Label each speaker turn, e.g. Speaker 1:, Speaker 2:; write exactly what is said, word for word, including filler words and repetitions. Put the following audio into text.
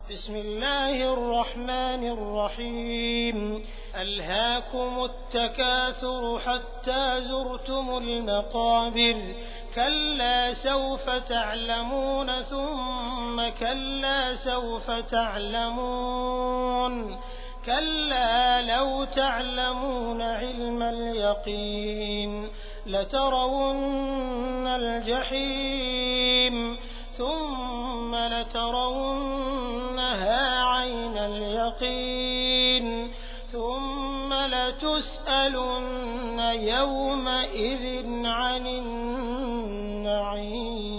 Speaker 1: بسم الله الرحمن الرحيم ألهاكم التكاثر حتى زرتم المقابر كلا سوف تعلمون ثم كلا سوف تعلمون كلا لو تعلمون علم اليقين لترون الجحيم ثم لترونها عين اليقين ثم لتسألن يومئذ عن النعيم.